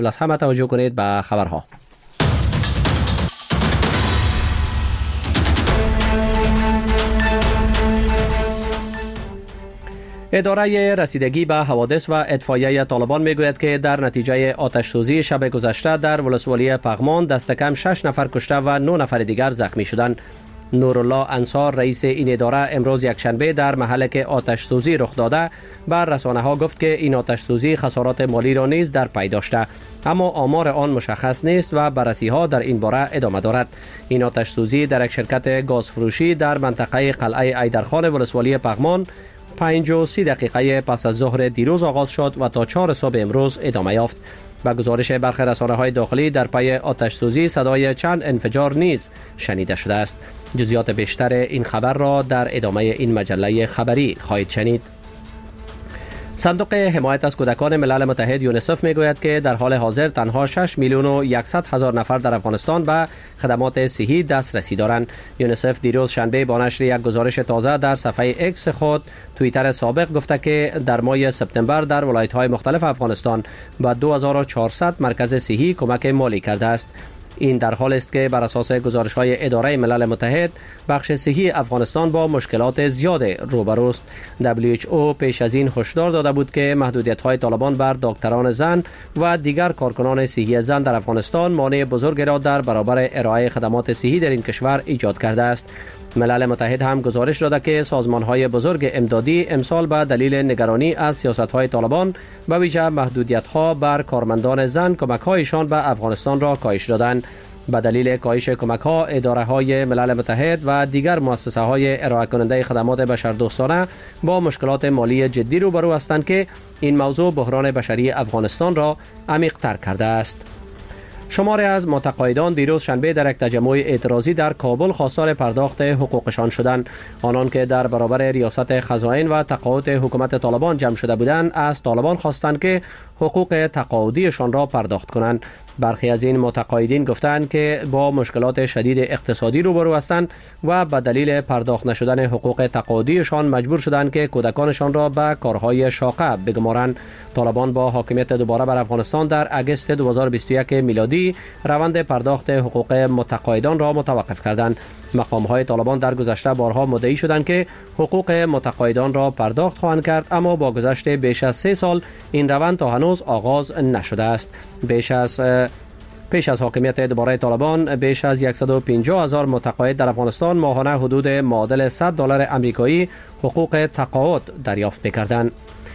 از همه توجه کنید به خبرها. اداره رسیدگی به حوادث و اطفائیه طالبان میگوید که در نتیجه آتش‌سوزی شب گذشته در ولسوالی پغمان دست کم 6 نفر کشته و 9 نفر دیگر زخمی شدند. نورالله انصار رئیس این اداره امروز یکشنبه در محلی که آتش‌سوزی رخ داده بر رسانه‌ها گفت که این آتش‌سوزی خسارات مالی را نیز در پی داشته، اما آمار آن مشخص نیست و بررسی‌ها در این باره ادامه دارد. این آتش‌سوزی در یک شرکت گازفروشی در منطقه قلعه ایدرخان ولسوالی پغمان 5:30 پس از ظهر دیروز آغاز شد و تا 4 صبح امروز ادامه یافت. با گزارش برخی رسانه‌های داخلی در پی آتش‌سوزی صدای چند انفجار نیز شنیده شده است. جزئیات بیشتر این خبر را در ادامه این مجله خبری خواهید شنید. صندوق حمایت از کودکان ملل متحد یونیسف میگوید که در حال حاضر تنها 6,100,000 نفر در افغانستان به خدمات صحی دسترسی دارند. یونیسف دیروز شنبه با نشر یک گزارش تازه در صفحه اکس خود توییتر سابق گفته که در ماه سپتامبر در ولایت‌های مختلف افغانستان به 2400 مرکز صحی کمک مالی کرده است. این در حال است که بر اساس گزارش‌های اداره ملل متحد بخش صحی افغانستان با مشکلات زیاد روبروست. WHO پیش از این هشدار داده بود که محدودیت‌های طالبان بر دکتران زن و دیگر کارکنان صحی زن در افغانستان مانع بزرگی را در برابر ارائه خدمات صحی در این کشور ایجاد کرده است. ملل متحد هم گزارش داده که سازمان‌های بزرگ امدادی امسال به دلیل نگرانی از سیاست‌های طالبان به ویژه محدودیت‌ها بر کارمندان زن کمک‌هایشان به افغانستان را کاهش دادند. به دلیل کاهش کمک‌ها اداره‌های ملل متحد و دیگر مؤسسه‌های ارائه کننده خدمات بشردوستانه با مشکلات مالی جدی روبرو هستند که این موضوع بحران بشری افغانستان را عمیق‌تر کرده است. شماری از متقاعدان دیروز شنبه در یک تجمع اعتراضی در کابل خواستار پرداخت حقوقشان شدند. آنان که در برابر ریاست خزائن و تقاعد حکومت طالبان جمع شده بودند از طالبان خواستند که حقوق تقاعدیشان را پرداخت کنند. برخی از این متقاعدین گفتند که با مشکلات شدید اقتصادی روبرو هستند و به دلیل پرداخت نشدن حقوق تقاعدیشان مجبور شدند که کودکانشان را به کارهای شاقه بگمارند. طالبان با حاکمیت دوباره بر افغانستان در اگست 2021 میلادی روند پرداخت حقوق متقاعدان را متوقف کردند. مقام‌های طالبان در گذشته بارها مدعی شدند که حقوق متقاعدان را پرداخت خواهند کرد، اما با گذشت بیش از 3 سال این روند تا هنوز آغاز نشده است. پیش از حاکمیت دوباره طالبان بیش از 150,000 متقاعد در افغانستان ماهانه حدود معادل $100 آمریکایی حقوق تقاعد دریافت می‌کردند.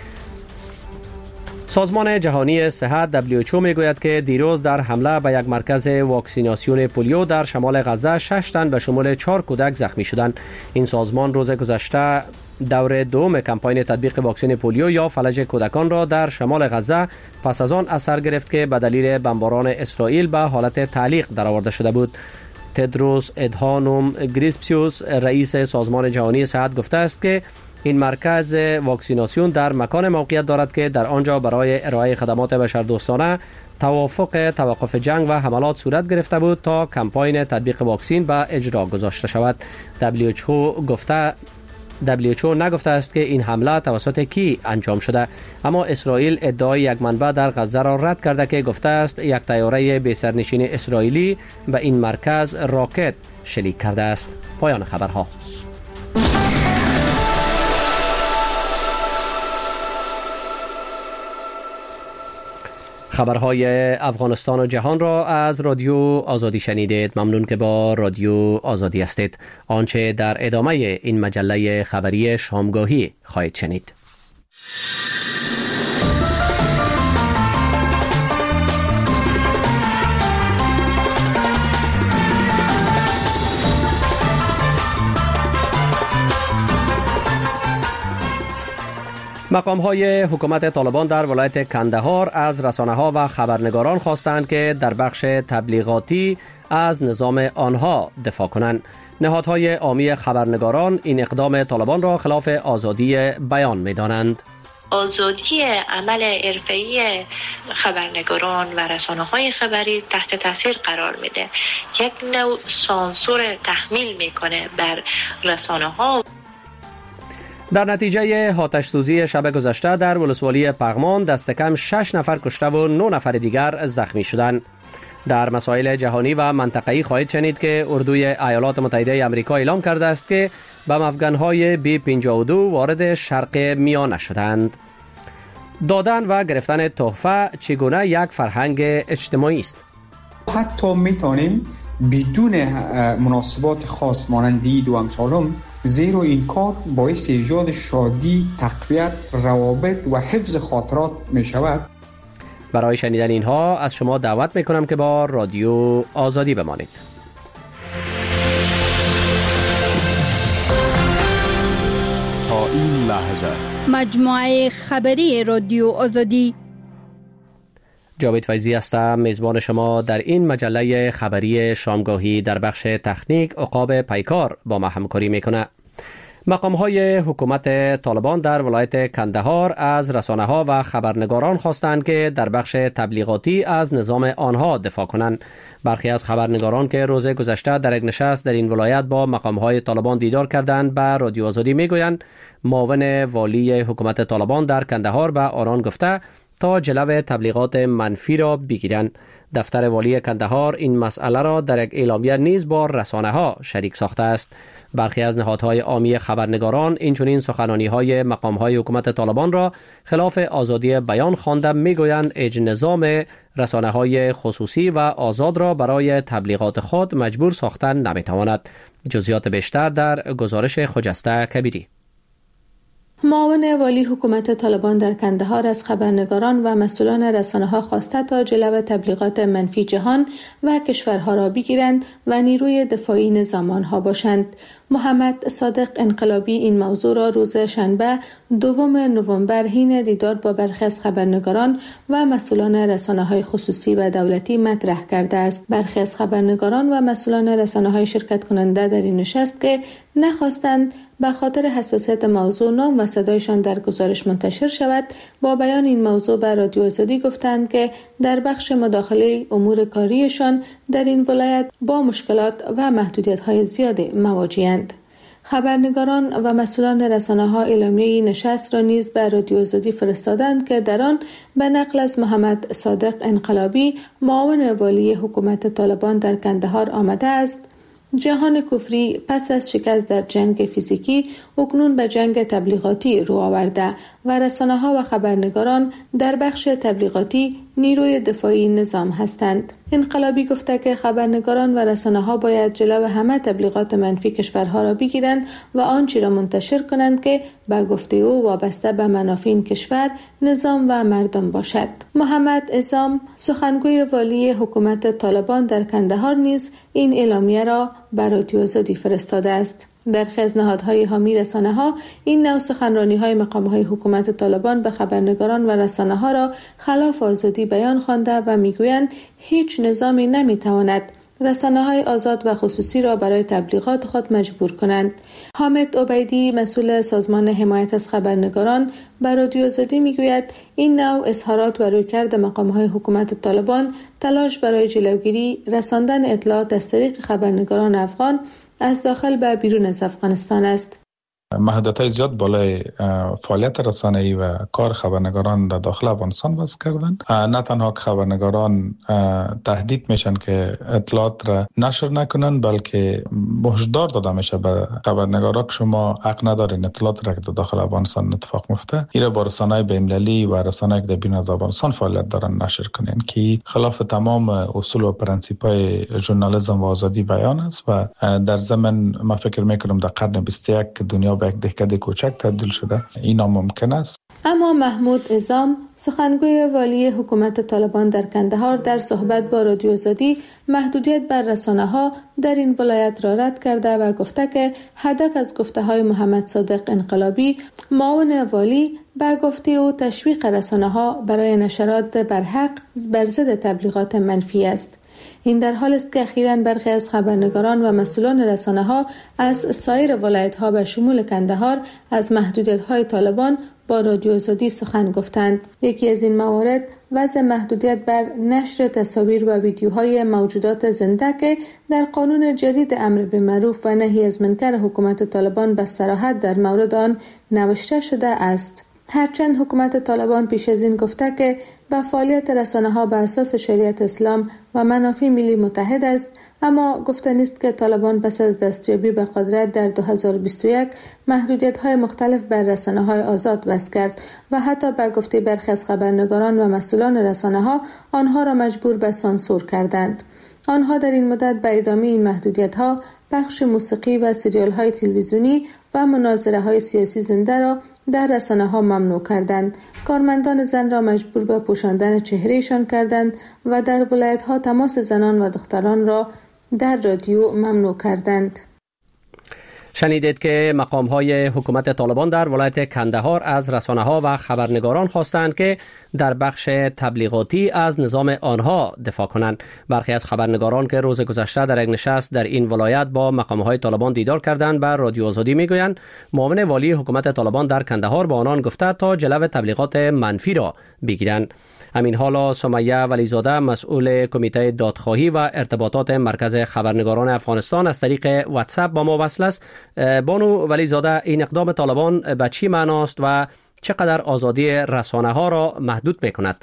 سازمان جهانی صحت WHO میگوید که دیروز در حمله به یک مرکز واکسیناسیون پولیو در شمال غزه 6 تن به شمول 4 کودک زخمی شدند. این سازمان روز گذشته دور دوم کمپاین تطبیق واکسن پولیو یا فلج کودکان را در شمال غزه پس از آن اثر گرفت که به دلیل بمباران اسرائیل به حالت تعلیق درآورده شده بود. تدروس ادهانوم گریسپسیوس رئیس سازمان جهانی صحت گفته است که این مرکز واکسیناسیون در مکان موقعیت دارد که در آنجا برای ارائه خدمات بشردوستانه توقف جنگ و حملات صورت گرفته بود تا کمپاین تطبیق واکسن به اجرا گذاشته شود. WHO نگفته است که این حمله توسط کی انجام شده، اما اسرائیل ادعای یک منبع در غزه را رد کرده که گفته است یک طیاره بی سرنشین اسرائیلی به این مرکز راکت شلیک کرده است. پایان خبرها. خبرهای افغانستان و جهان را از رادیو آزادی شنیدید. ممنون که با رادیو آزادی هستید. آنچه در ادامه این مجله خبری شامگاهی خواهید شنید. مقام‌های حکومت طالبان در ولایت کندهار از رسانه‌ها و خبرنگاران خواستند که در بخش تبلیغاتی از نظام آنها دفاع کنند. نهادهای عامی خبرنگاران این اقدام طالبان را خلاف آزادی بیان می‌دانند. آزادی عمل حرفه‌ای خبرنگاران و رسانه‌های خبری تحت تاثیر قرار میده. یک نوع سانسور تحمیل میکنه بر رسانه‌ها. در نتیجه آتش سوزی شب گذشته در ولسوالی پغمان دست کم 6 نفر کشته و 9 نفر دیگر زخمی شدند. در مسائل جهانی و منطقه‌ای خواهید شنید که اردوی ایالات متحده آمریکا اعلام کرده است که بم افغان‌های B-52 وارد شرق میانه شدند. دادن و گرفتن تحفه چگونه یک فرهنگ اجتماعی است؟ حتی میتونیم بدون مناسبات خاص مانند عید و امثال، زیرا این کار باعث ایجاد شادی، تقویت روابط و حفظ خاطرات می شود. برای شنیدن اینها از شما دعوت میکنم که با رادیو آزادی بمانید. تا این لحظه مجموعه خبری رادیو آزادی. جاوید فیضی هستم، میزبان شما در این مجله خبری شامگاهی. در بخش تکنیک عقاب پیکار با ما همکاری میکنه. مقام‌های حکومت طالبان در ولایت کندهار از رسانه‌ها و خبرنگاران خواستند که در بخش تبلیغاتی از نظام آنها دفاع کنند. برخی از خبرنگاران که روز گذشته در یک نشست در این ولایت با مقام‌های طالبان دیدار کردند به رادیو آزادی میگویند معاون والی حکومت طالبان در کندهار به آنان گفته تا جلو تبلیغات منفی را بگیرند. دفتر والی کندهار این مسئله را در یک اعلامیه نیز با رسانه‌ها شریک ساخته است. برخی از نهادهای عامی خبرنگاران اینچنین سخنرانی‌های مقام‌های حکومت طالبان را خلاف آزادی بیان خوانده میگویند نظام رسانه‌های خصوصی و آزاد را برای تبلیغات خود مجبور ساختن نمی‌تواند. جزئیات بیشتر در گزارش خجسته کبیری. معاون والی حکومت طالبان در کندهار از خبرنگاران و مسئولان رسانه‌ها خواسته تا جلو تبلیغات منفی جهان و کشورها را بگیرند و نیروی دفاعی نظام آنها باشند. محمد صادق انقلابی این موضوع را روز شنبه 2 نوامبر حین دیدار با برخی از خبرنگاران و مسئولان رسانه‌های خصوصی و دولتی مطرح کرده است. برخی از خبرنگاران و مسئولان رسانه‌های شرکت کننده در این نشست که نخواستند به خاطر حساسیت موضوع نام و صدایشان در گزارش منتشر شود، با بیان این موضوع به رادیو آزادی گفتند که در بخش مداخله امور کاریشان در این ولایت با مشکلات و محدودیت‌های زیاد مواجه‌اند. خبرنگاران و مسئولان رسانه‌ها اعلامیه نشست را نیز به رادیو آزادی فرستادند که در آن به نقل از محمد صادق انقلابی معاون والی حکومت طالبان در کندهار آمده است: جهان کفری پس از شکست در جنگ فیزیکی اکنون به جنگ تبلیغاتی رو آورده و رسانه‌ها و خبرنگاران در بخش تبلیغاتی نیروی دفاعی نظام هستند. انقلابی گفته که خبرنگاران و رسانه‌ها باید جلو همه تبلیغات منفی کشورها را بگیرند و آنچه را منتشر کنند که به گفته او وابسته به منافع این کشور، نظام و مردم باشد. محمد عظام سخنگوی والی حکومت طالبان در کندهار نیز این اعلامیه را به رادیو آزادی فرستاده است. برخی از نهادهای حامی رسانه‌ها این نوع سخنرانی‌های مقام‌های حکومت طالبان به خبرنگاران و رسانه‌ها را خلاف آزادی بیان خوانده و می‌گویند هیچ نظامی نمی‌تواند رسانه‌های آزاد و خصوصی را برای تبلیغات خود مجبور کنند. حامد عبیدی مسئول سازمان حمایت از خبرنگاران به رادیو آزادی می‌گوید این نوع اظهارات و رویکرد مقام‌های حکومت طالبان تلاش برای جلوگیری رساندن اطلاعات از طریق خبرنگاران افغان از داخل به بیرون از افغانستان است. محدودیت‌های زیاد بالای فعالیت رسانه‌ای و کار خبرنگاران در داخل افغانستان وضع کردند. نه تنها که خبرنگاران تهدید میشن که اطلاعات را نشر نکنند، بلکه هشدار داده میشه به خبرنگارا که شما حق ندارین اطلاعات را که در داخل افغانستان اتفاق میفته ایره با رسانه‌های بین‌المللی و رسانه‌ای که در بیرون از افغانستان فعالیت دارن نشر کنین، که خلاف تمام اصول و پرنسیپ‌های ژورنالیسم و آزادی بیان است و در ضمن من فکر میکنم در قرن 21 که دنیا به یک دهکده کوچک تبدیل شده این ناممکن است. اما محمود عظام سخنگوی والی حکومت طالبان در کندهار در صحبت با رادیو آزادی محدودیت بر رسانه‌ها در این ولایت را رد کرده و گفته که هدف از گفته‌های محمد صادق انقلابی معاون والی به گفته او تشویق رسانه‌ها برای نشرات برحق بر ضد تبلیغات منفی است. این در حال است که اخیراً برخی از خبرنگاران و مسئولان رسانه‌ها از سایر ولایت‌ها به شمول کندهار از محدودیت‌های طالبان با رادیو آزادی سخن گفتند. یکی از این موارد وضع محدودیت بر نشر تصاویر و ویدیوهای موجودات زنده که در قانون جدید امر بالمعروف و نهی از منکر حکومت طالبان به صراحت در مورد آن نوشته شده است. هرچند حکومت طالبان پیش از این گفته که به فعالیت رسانه‌ها به اساس شریعت اسلام و منافع ملی متحد است، اما گفته نیست که طالبان پس از دستیابی به قدرت در 2021 محدودیت‌های مختلف بر رسانه‌های آزاد وضع کرد و حتی به گفته برخی از خبرنگاران و مسئولان رسانه‌ها آنها را مجبور به سانسور کردند. آنها در این مدت به ادامه این محدودیت‌ها پخش موسیقی و سریال‌های تلویزیونی و مناظره‌های سیاسی زنده را در رسانه‌ها ممنوع کردند. کارمندان زن را مجبور به پوشاندن چهرهشان کردند و در ولایت‌ها تماس زنان و دختران را در رادیو ممنوع کردند. شنیدید که مقام‌های حکومت طالبان در ولایت کندهار از رسانه‌ها و خبرنگاران خواستند که در بخش تبلیغاتی از نظام آنها دفاع کنند. برخی از خبرنگاران که روز گذشته در یک نشست در این ولایت با مقام‌های طالبان دیدار کردند به رادیو آزادی میگویند معاون والی حکومت طالبان در کندهار با آنان گفته تا جلو تبلیغات منفی را بگیرند. همین حالا سمیه ولیزاده مسئول کمیته دادخواهی و ارتباطات مرکز خبرنگاران افغانستان از طریق واتساپ با ما وصل است. بانو ولیزاده، این اقدام طالبان به چی معناست و چقدر آزادی رسانه ها را محدود میکند؟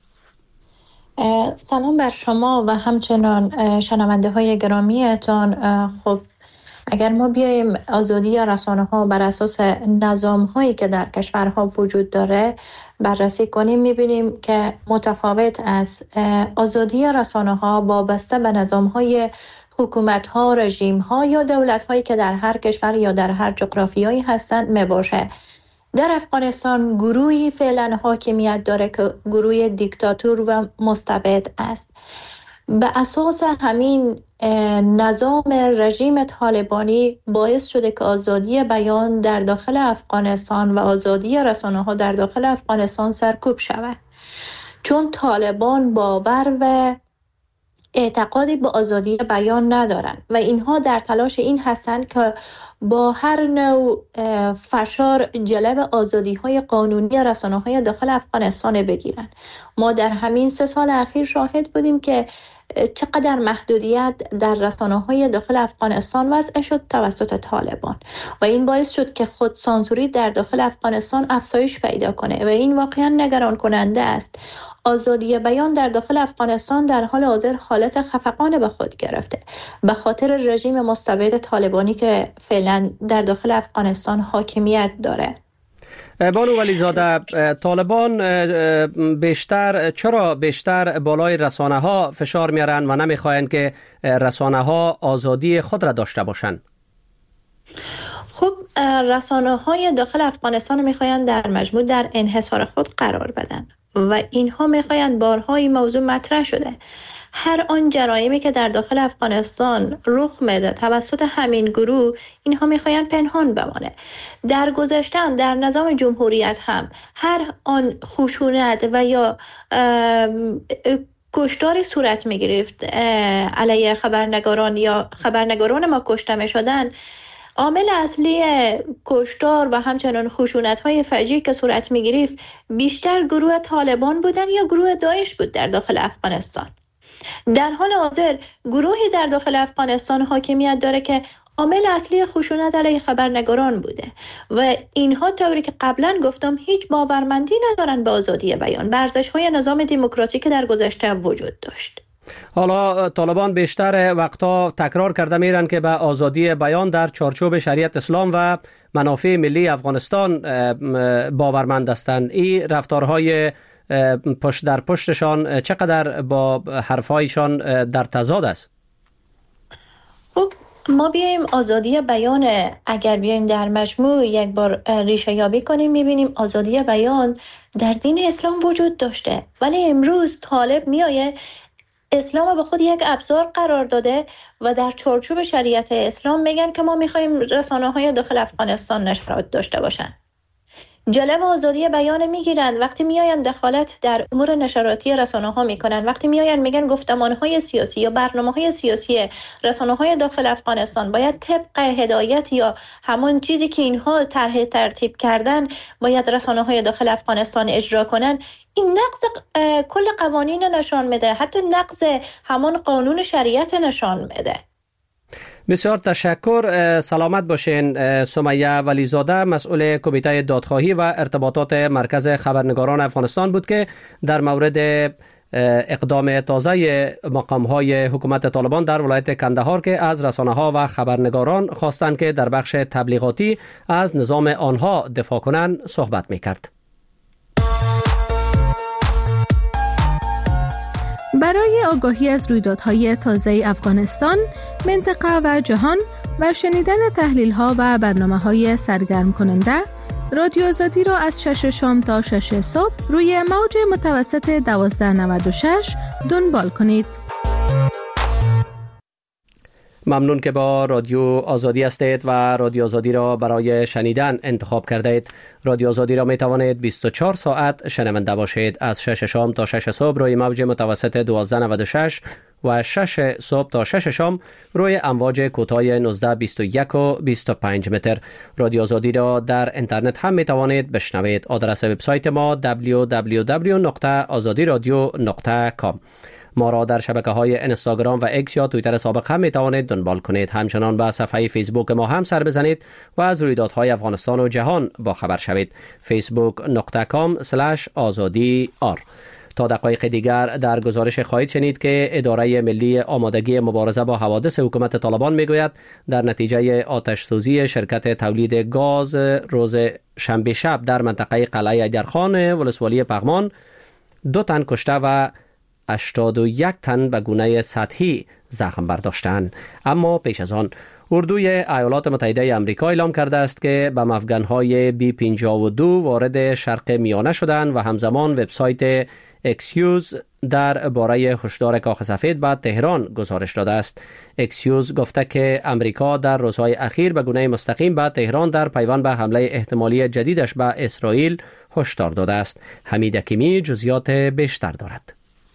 سلام بر شما و همچنان شنونده های گرامیتان. خب اگر ما بیایم آزادی رسانه ها بر اساس نظام هایی که در کشورها وجود داره بررسی کنیم، میبینیم که متفاوت از آزادی رسانه ها وابسته به نظام های حکومت ها، رژیم ها یا دولت هایی که در هر کشور یا در هر جغرافیایی هستند میباشه. در افغانستان گروهی فعلا حاکمیت داره که گروه دیکتاتور و مستبد است. به اساس همین نظام رژیم طالبانی باعث شده که آزادی بیان در داخل افغانستان و آزادی رسانه‌ها در داخل افغانستان سرکوب شود، چون طالبان باور و اعتقادی به آزادی بیان ندارند و اینها در تلاش این هستند که با هر نوع فشار جلب آزادی‌های قانونی رسانه‌های داخل افغانستان بگیرند. ما در همین 3 سال اخیر شاهد بودیم که چقدر محدودیت در رسانه‌های داخل افغانستان وضع شد توسط طالبان و این باعث شد که خود سانسوری در داخل افغانستان افزایش پیدا کنه و این واقعا نگران کننده است. آزادی بیان در داخل افغانستان در حال حاضر حالت خفقان به خود گرفته به خاطر رژیم مستبد طالبانی که فعلا در داخل افغانستان حاکمیت داره. بانو ولیزاده، طالبان چرا بیشتر بالای رسانه ها فشار میارن و نمیخواین که رسانه ها آزادی خود را داشته باشند؟ خب رسانه های داخل افغانستان میخواین در مجموع در انحصار خود قرار بدن و اینها میخواین بارها این موضوع مطرح شده. هر آن جرایمی که در داخل افغانستان رخ میده توسط همین گروه، اینها میخواین پنهان بمانه. در گذشته در نظام جمهوریت هم هر آن خشونت و یا کشتاری صورت میگرفت علیه خبرنگاران یا خبرنگاران ما کشته میشدن، عامل اصلی کشتار و همچنان خشونت‌های فجیع که صورت می‌گرفت بیشتر گروه طالبان بودن یا گروه داعش بود در داخل افغانستان. در حال حاضر گروهی در داخل افغانستان حاکمیت داره که عامل اصلی خشونت علیه خبرنگاران بوده و اینها طوری که قبلا گفتم هیچ باورمندی ندارن به آزادی بیان، به ارزش‌های نظام دموکراتیک که در گذشته وجود داشت. حالا طالبان بیشتر وقتا تکرار کرده میرن که به آزادی بیان در چارچوب شریعت اسلام و منافع ملی افغانستان باورمند هستند. این رفتارهای پشت در پشتشان چقدر با حرفایشان در تضاد است؟ خب ما بیایم آزادی بیان، اگر بیایم در مجموع یک بار ریشه یابی کنیم، میبینیم آزادی بیان در دین اسلام وجود داشته، ولی امروز طالب میایه اسلام به خود یک ابزار قرار داده و در چارچوب شریعت اسلام میگن که ما میخوایم رسانه‌های داخل افغانستان نشرات داشته باشن. جلب آزادی بیان میگیرند، وقتی میآیند دخالت در امور نشراتی رسانه‌ها میکنن، وقتی میآیند میگن گفتمان‌های سیاسی یا برنامه‌های سیاسی رسانه‌های داخل افغانستان باید طبق هدایت یا همون چیزی که اینها طرح ترتیب کردن باید رسانه‌های داخل افغانستان اجرا کنن، این نقض کل قوانین نشان میده، حتی نقض همان قانون شریعت نشان میده. بسیار تشکر. سلامت باشین. سمیه ولیزاده مسئول کمیته دادخواهی و ارتباطات مرکز خبرنگاران افغانستان بود که در مورد اقدام تازه مقام‌های حکومت طالبان در ولایت کندهار که از رسانه‌ها و خبرنگاران خواستند که در بخش تبلیغاتی از نظام آنها دفاع کنند صحبت می‌کرد. برای آگاهی از رویدادهای تازه افغانستان، منطقه و جهان و شنیدن تحلیل‌ها و برنامه‌های سرگرم کننده، رادیو آزادی را از 6 شام تا 6 صبح روی موج متوسط 1296 دنبال کنید. ممنون که با رادیو آزادی هستید و رادیو آزادی را برای شنیدن انتخاب کرده اید. رادیو آزادی را می توانید 24 ساعت شنونده باشید از 6 شام تا 6 صبح روی موج متوسط 1296 و 6 صبح تا 6 شام روی امواج کوتاه 19 21 و 25 متر. رادیو آزادی را در اینترنت هم می توانید بشنوید. آدرس وبسایت ما www.azadiradio.com. ما را در شبکه‌های اینستاگرام و ایکس یا توییتر سابق هم می‌توانید دنبال کنید. همچنان به صفحه فیسبوک ما هم سر بزنید و از رویدادهای افغانستان و جهان با خبر شوید. facebook.com/azadi.r. تا دقایق دیگر در گزارش خواهید شنید که اداره ملی آمادگی مبارزه با حوادث حکومت طالبان میگوید در نتیجه آتش سوزی شرکت تولید گاز روز شنبه شب در منطقه قلعه ایدرخان ولسوالی پغمان 2 تن کشته و 81 تن به گونه سطحی زخم برداشتند. اما پیش از آن اردوی ایالات متحده آمریکا اعلام کرده است که به افغان‌های B-52 وارد شرق میانه شدند و همزمان وبسایت اکسیوز در باره هشدار کاخ سفید به تهران گزارش داده است. اکسیوز گفته که امریکا در روزهای اخیر به گونه مستقیم به تهران در پیوند به حمله احتمالی جدیدش به اسرائیل هشدار داده است. حمید حکیمی جزئیات بیشتر دارد.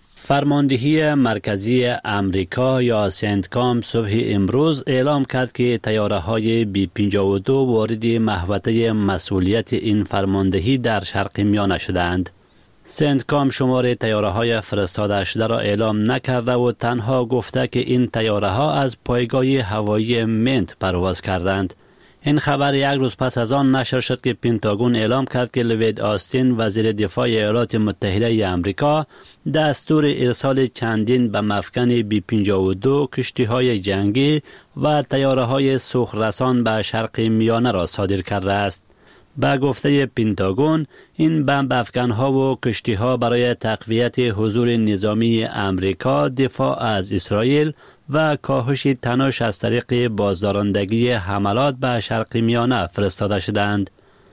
فرماندهی مرکزی امریکا یا سنتکام صبح امروز اعلام کرد که طیاره‌های B-52 وارد محوطه مسئولیت این فرماندهی در شرق میانه شدند. سنتکام شمار طیاره‌های فرستاده شده را اعلام نکرده و تنها گفته که این طیاره‌ها از پایگاه هوایی منت پرواز کردند. این خبر یک روز پس از آن نشر شد که پنتاگون اعلام کرد که لوید آستین وزیر دفاع ایالات متحده آمریکا دستور ارسال چندین به مفکن B-52 کشتی‌های جنگی و طیاره‌های سوخرسان به شرق میانه را صادر کرده است. به گفته پنتاگون این بمب افکن‌ها و کشتی‌ها برای تقویت حضور نظامی آمریکا، دفاع از اسرائیل و کاهش تنش از طریق بازدارندگی حملات به شرق میانه فرستاده شدند.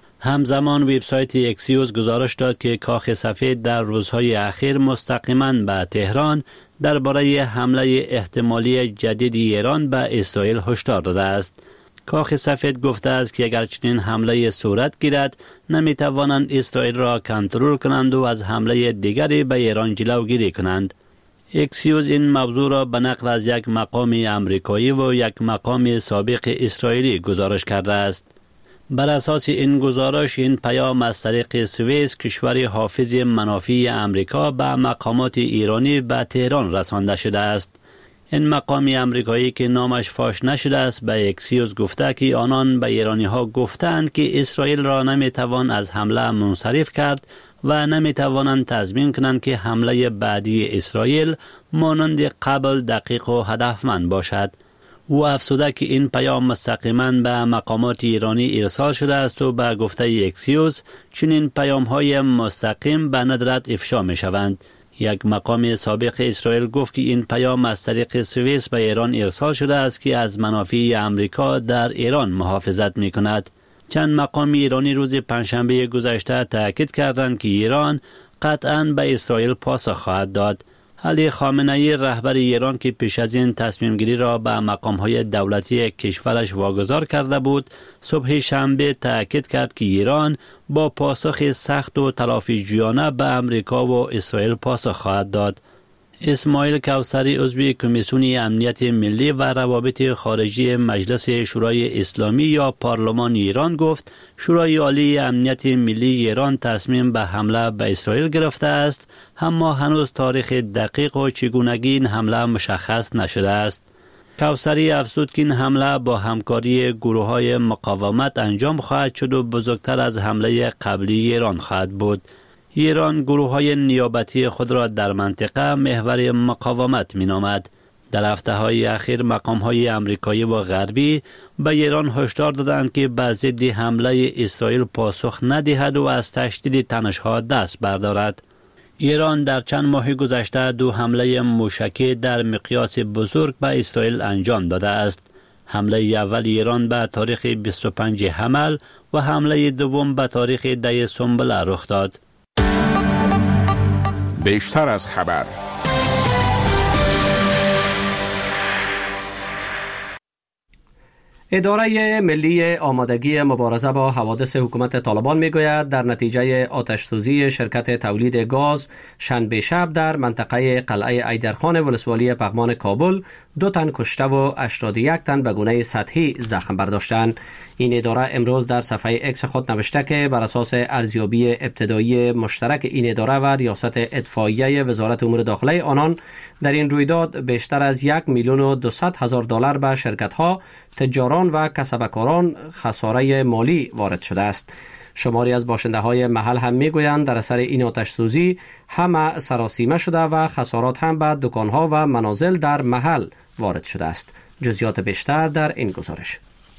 همزمان وبسایت اکسیوز گزارش داد که کاخ سفید در روزهای اخیر مستقیما به تهران درباره حمله احتمالی جدید ایران به اسرائیل هشدار داده است. کاخ سفید گفته است که اگر چنین حمله صورت گیرد نمی توانند اسرائیل را کنترل کنند و از حمله دیگری به ایران جلوگیری کنند. اکسیوز این موضوع را به نقل از یک مقام امریکایی و یک مقام سابق اسرائیلی گزارش کرده است. بر اساس این گزارش این پیام از طریق سوئیس کشور حافظ منافع امریکا به مقامات ایرانی به تهران رسانده شده است. این مقام امریکایی که نامش فاش نشده است به اکسیوز گفته که آنان به ایرانی ها گفتند که اسرائیل را نمیتوان از حمله منصرف کرد و نمیتوانند تضمین کنند که حمله بعدی اسرائیل مانند قبل دقیق و هدفمند باشد. او افزوده که این پیام مستقیما به مقامات ایرانی ارسال شده است و به گفته اکسیوز چنین پیام های مستقیم به ندرت افشا می شوند. یک مقام سابق اسرائیل گفت که این پیام از طریق سوئیس به ایران ارسال شده است که از منافع امریکا در ایران محافظت می کند. چند مقام ایرانی روز پنجشنبه گذشته تاکید کردند که ایران قطعاً به اسرائیل پاسخ خواهد داد. علی خامنه‌ای رهبر ایران که پیش از این تصمیم گیری را به مقام‌های دولتی کشورش واگذار کرده بود، صبح شنبه تأکید کرد که ایران با پاسخ سخت و تلافی‌جویانه به امریکا و اسرائیل پاسخ خواهد داد. اسماعیل کوثری عضو کمیسیون امنیت ملی و روابط خارجی مجلس شورای اسلامی یا پارلمان ایران گفت شورای عالی امنیت ملی ایران تصمیم به حمله به اسرائیل گرفته است، اما هنوز تاریخ دقیق و چگونگی این حمله مشخص نشده است. کوثری افزود که این حمله با همکاری گروه‌های مقاومت انجام خواهد شد و بزرگتر از حمله قبلی ایران خواهد بود. ایران گروه‌های نیابتی خود را در منطقه محور مقاومت می‌نامد. در هفته‌های اخیر مقام‌های آمریکایی و غربی به ایران هشدار دادند که به ضد حمله اسرائیل پاسخ ندهد و از تشدید تنش‌ها دست بردارد. ایران در چند ماه گذشته 2 حمله موشکی در مقیاس بزرگ به اسرائیل انجام داده است. حمله اول ایران به تاریخ 25 حمل و حمله دوم به تاریخ 10 سنبله رخ داد. بیشتر از خبر. اداره ملی آمادگی مبارزه با حوادث حکومت طالبان میگوید در نتیجه آتش‌سوزی شرکت تولید گاز شنبه شب در منطقه قلعه ایدرخان ولسوالی پغمان کابل 2 تن کشته و 81 تن به گونه سطحی زخم برداشتند. این اداره امروز در صفحه اکس خود نوشته که بر اساس ارزیابی ابتدایی مشترک این اداره و ریاست اطفائیه وزارت امور داخله آنان در این رویداد بیشتر از $1,200,000 به شرکت‌ها، تجاران و کسبکاران خساره مالی وارد شده است. شماری از باشنده‌های محل هم می‌گویند در اثر این آتش‌سوزی همه سراسیمه شده و خسارات هم به دکان‌ها و منازل در محل وارد شده است. جزئیات بیشتر در این گزارش.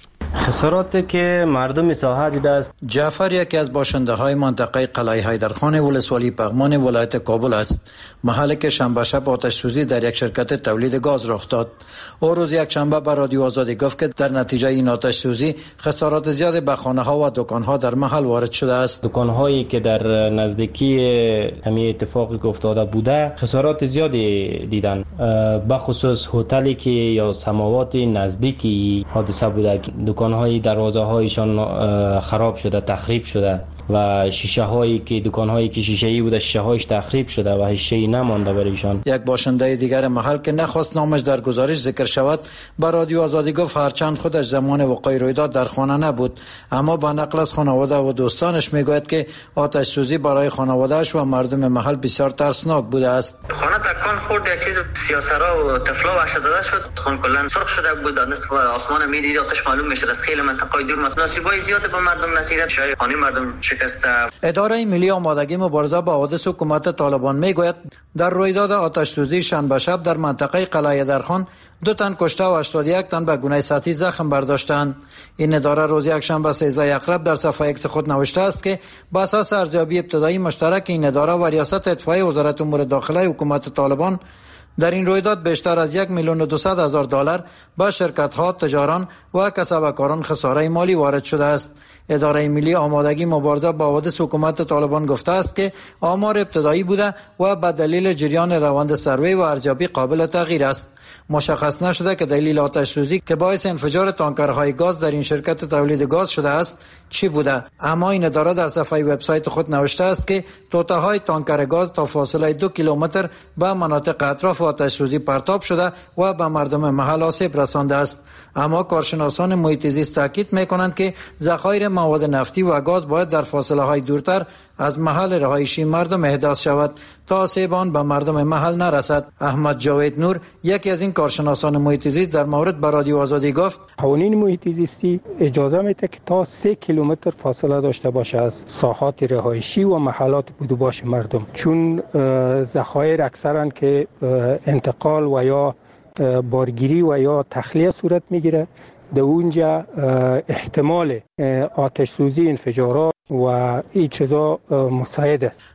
خساراتی که مردم ساحه دیده است. جعفر یکی از باشنده های منطقه قلعه حیدرخان ولسوالی پغمان ولایت کابل است. محلی که شنبه شب آتش سوزی در یک شرکت تولید گاز رخ داد. او روز یک شنبه به رادیو آزادی گفت که در نتیجه این آتش سوزی خسارات زیادی به خانه ها و دکان ها در محل وارد شده است. دکان هایی که در نزدیکی همین اتفاقی که افتاده بوده خسارات زیادی دیدن، به خصوص هتلی که یا سماوات نزدیکی حادثه بوده. دکان‌های دروازه‌هایشان خراب شده، تخریب شده و شیشه‌هایی که دکان‌هایی که شیشه‌ای بوده شیشه‌هایش تخریب شده و هیچ چیزی نمانده برایشان. یک باشنده دیگر محل که نخواست نامش در گزارش ذکر شود به رادیو آزادی گفت هرچند خودش زمان وقوع رویداد در خانه نبود، اما با نقل از خانواده و دوستانش میگوید که آتش سوزی برای خانواده‌اش و مردم محل بسیار ترسناک بوده است. خانه تکان خورد، یک چیز سیاسرا و طفلا وحشت زده شد، خون کلا سرخ شده بود، نصف آسمان میدید آتش معلوم میشد از خیلی منطقه دور نصیبای زیاد به مردم نصیب شده، خانه مردم شکسته. اداره ملی آمادگی مبارزه با حوادث حکومت طالبان میگوید در رویداد آتش سوزی شنبه شب در منطقه قلعه ایدرخان 2 تن کشته و 81 تن به گونه سطحی زخم برداشتند. این اداره روز یک شنبه 13 اکرب در صفحه اکس خود نوشته است که بر اساس ارزیابی ابتدایی مشترک این اداره و ریاست اطفائیه وزارت امور داخله حکومت طالبان در این رویداد بیشتر از $1,200,000 به شرکت‌ها، تجاران و کسبکاران خساره مالی وارد شده است. اداره ملی آمادگی مبارزه با حوادث حکومت طالبان گفته است که آمار ابتدایی بوده و به دلیل جریان روند سروی و ارزیابی قابل تغییر است. مشخص نشده که دلیل آتش سوزی که باعث انفجار تانکرهای گاز در این شرکت تولید گاز شده است چی بوده، اما این اداره در صفحه وبسایت خود نوشته است که توته‌های تانکر گاز تا فاصله 2 کیلومتر به مناطق اطراف آتش سوزی پرتاب شده و به مردم محل آسیب رسانده است. اما کارشناسان محیط زیست تاکید می‌کنند که ذخایر مواد نفتی و گاز باید در فاصله‌های دورتر از محل رهایشی مردم احداث شود تا آسیب آن به مردم محل نرسد. احمد جاوید نور یکی از این کارشناسان محیط زیست در مورد به رادیو آزادی گفت قوانین محیط زیستی اجازه میده که تا 3 کیلومتر فاصله داشته باشه از ساحات رهایشی و محلات بودوباش مردم، چون ذخایر اکثرا که انتقال و یا بارگیری و یا تخلیه صورت میگیره در اونجا احتمال آتش سوزی، انفجارات و این چیزا مساعد است.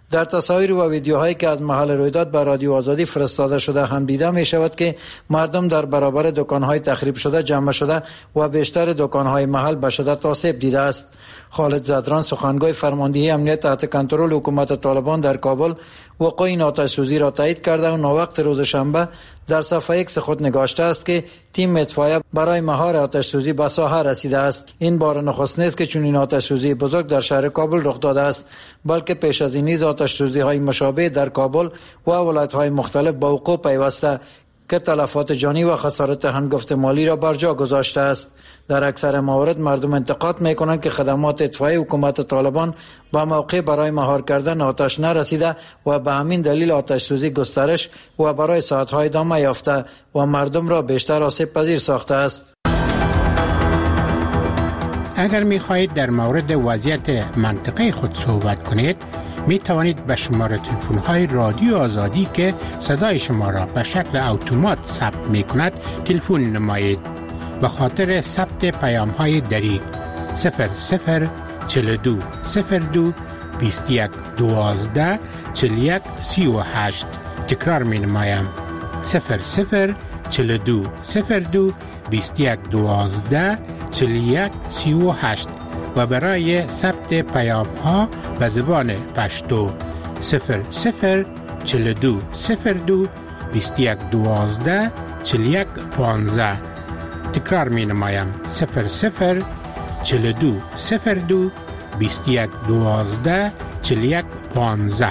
در تصاویر و ویدیوهایی که از محل رویداد به رادیو آزادی فرستاده شده هم دیده می شود که مردم در برابر دکانهای تخریب شده جمع شده و بیشتر دکانهای محل به شدت آسیب دیده است. خالد زدران سخنگوی فرماندهی امنیت تحت کنترل حکومت طالبان در کابل وقوع این آتش سوزی را تایید کرده و ناوقت روز شنبه در صفحه ایکس خود نگاشته است که تیم اطفائیه برای مهار آتش سوزی به ساحه رسیده است. این بار نخست نیست که چنین آتش سوزی بزرگ در شهر کابل رخ داده است، بلکه پیش از این نیز آتش سوزی های مشابه در کابل و ولایت های مختلف به وقوع پیوسته که تلفات جانی و خسارت هنگفت مالی را بر جا گذاشته است. در اکثر موارد مردم انتقاد میکنند که خدمات اطفائیه حکومت طالبان به موقع برای مهار کردن آتش نرسیده و به همین دلیل آتش سوزی گسترش و برای ساعت‌های ادامه یافته و مردم را بیشتر آسیب پذیر ساخته است. اگر می‌خواهید در مورد وضعیت منطقه خود صحبت کنید، می توانید به شماره تلفن‌های رادیو آزادی که صدای شما را به شکل اتومات ثبت می‌کند تلفن نمایید. به خاطر ثبت پیام‌های دری 0042 02 21 12 41 38 تکرار می‌نمایم 0042 02 21 12 41 38 و برای ثبت پیام ها به زبان پشتو 0042 02 21 12 41 15 تکرار می نمایم 0042 02 21 12 41 15.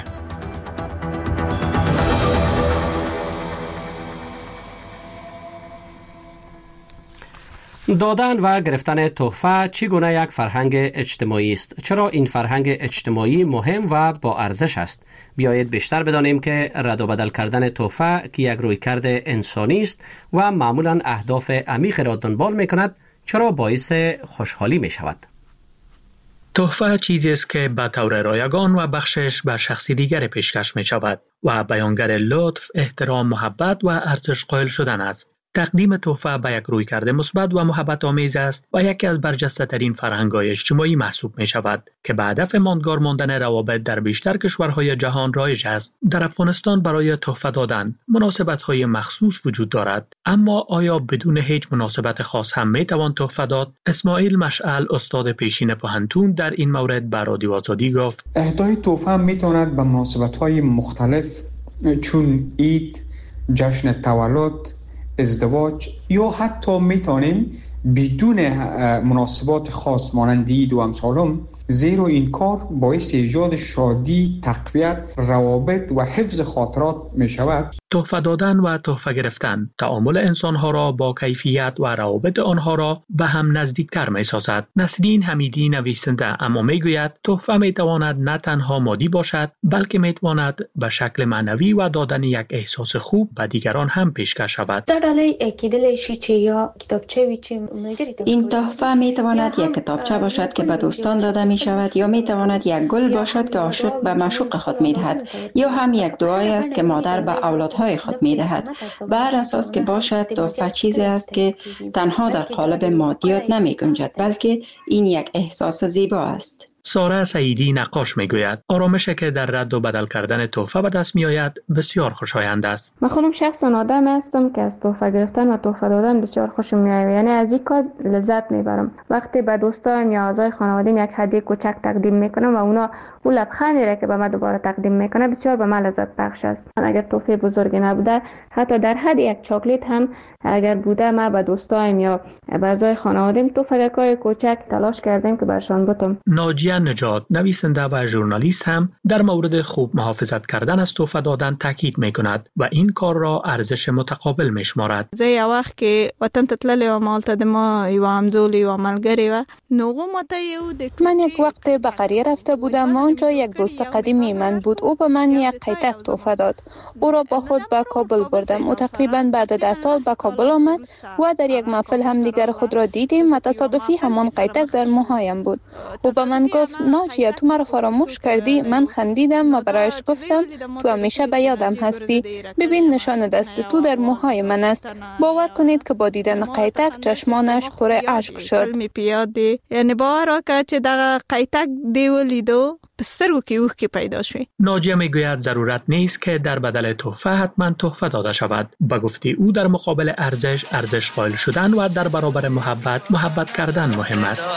دادن و گرفتن تحفه چگونه یک فرهنگ اجتماعی است؟ چرا این فرهنگ اجتماعی مهم و با ارزش است؟ بیایید بیشتر بدانیم که رد و بدل کردن تحفه که یک رویکرد انسانی است و معمولا اهداف عمیق را دنبال می کند، چرا باعث خوشحالی می شود؟ تحفه چیزی است که به طور رایگان و بخشش به شخص دیگر پیشکش می شود و بیانگر لطف، احترام، محبت و ارزش قائل شدن است. تقدیم تحفه به یک رویکرد مثبت و محبت آمیز است و یکی از برجسته ترین فرهنگ‌های اجتماعی محسوب می شود که به هدف ماندگار ماندن روابط در بیشتر کشورهای جهان رایج است. در افغانستان برای تحفه دادن مناسبت‌های مخصوص وجود دارد، اما آیا بدون هیچ مناسبت خاص هم می توان تحفه داد؟ اسماعیل مشعل، استاد پیشین پوهنتون، در این مورد به رادیو آزادی گفت: اهدای تحفه می تواند به مناسبت‌های مختلف چون عید، جشن تولد، ازدواج یا حتی میتونیم بدون مناسبات خاص مانند عید و امثالهم، زیرا این کار باعث ایجاد شادی، تقویت، روابط و حفظ خاطرات می شود. تحفه دادن و تحفه گرفتن تعامل انسانها را با کیفیت و روابط آنها را به هم نزدیکتر می سازد. نسرین حمیدی، نویسنده، اما می گوید تحفه می تواند نه تنها مادی باشد، بلکه می تواند به شکل معنوی و دادن یک احساس خوب به دیگران هم پیشکش شود. این تحفه می تواند یک کتابچه باشد که به دوستان داده می شود، یا می تواند یک گل باشد که عاشق به معشوق خود می دهد، یا هم یک دعایی است که مادر به اولادهای خود می دهد. بر اساس که باشد، تحفه چیزی است که تنها در قالب مادیات نمی گنجد، بلکه این یک احساس زیبا است. ساره سعیدی، نقاش، میگوید آرامشی که در رد و بدل کردن تحفه به دست میآید بسیار خوشایند است. من خودم شخصا آدم هستم که از تحفه گرفتن و تحفه دادن بسیار خوشم میآید، یعنی از این کار لذت میبرم. وقتی به دوستایم یا اعضای خانواده‌ام یک هدیه کوچک تقدیم میکنم و اونا اون لبخندی را که به من دوباره تقدیم میکنه بسیار به من لذت بخش است. اگر تحفه بزرگی نبوده، حتی در حد یک چاکلیت هم اگر بوده، من به دوستایم یا به اعضای خانواده‌ام تحفه‌های کوچک تلاش کردم که برشان بدم. ناجیه نجات، نویسنده و ژورنالیست، هم در مورد خوب محافظت کردن از تحفه دادن تاکید میکند و این کار را ارزش متقابل میشمارد. زه یو وخت کې وطن ته تللی وم، هلته د ما یو همزول یو ملګرې وه، نو هغو ماته یو من یک وقت به قریه رفته بودم و آنجا یک دوست قدیمی من بود. او به من یک قیتک تحفه داد. او را با خود به کابل بردم. او تقریبا بعد 10 سال به کابل آمد و در یک محفل هم دیگر خود را دیدیم و تصادفی همان قیتک در موهایم بود. او به من گفت ناجیه تو مرا فراموش کردی. من خندیدم و برایش گفتم تو همیشه به یادم هستی. ببین نشان دست تو در موهای من است. باور کنید که با دیدن قیتک چشمانش پر اشک شد. یعنی باور وکړه چې دا قیتک دی ولیدو پسترگو که اوه که پیدا شوی. ناجیه میگوید ضرورت نیست که در بدل تحفه حتما تحفه داده شود. به گفته او در مقابل ارزش قائل شدن و در برابر محبت کردن مهم است.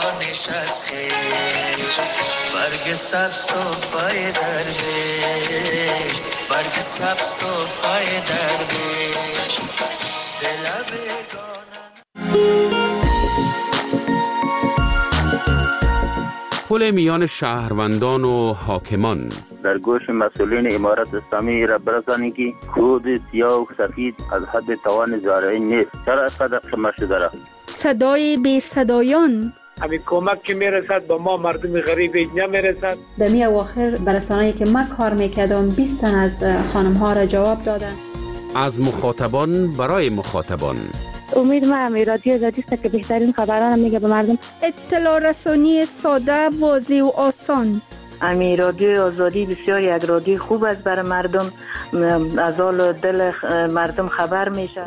برگ سبز توفای درویش، برگ سبز توفای درویش، دل پل میان شهروندان و حاکمان در گوش مسئولین امارت اسلامی را برسانید که خود سیاه و سفید از حد توان زارعی نیست. چرا اینقدر خمار شده را؟ صدای بی صدایان همین کمک که میرسد با ما مردم غریب نمیرسد. در می اواخر برسانه‌ای که من کار میکردم 20 تن از خانم ها را جواب دادن. از مخاطبان برای مخاطبان. امید ما رادیو آزادی است که بهترین خبران میگه به مردم. اطلاع رسانی ساده، واضح و آسان. امی رادیو آزادی بسیار یک رادیو خوب است برای مردم، از حال دل مردم خبر میشه.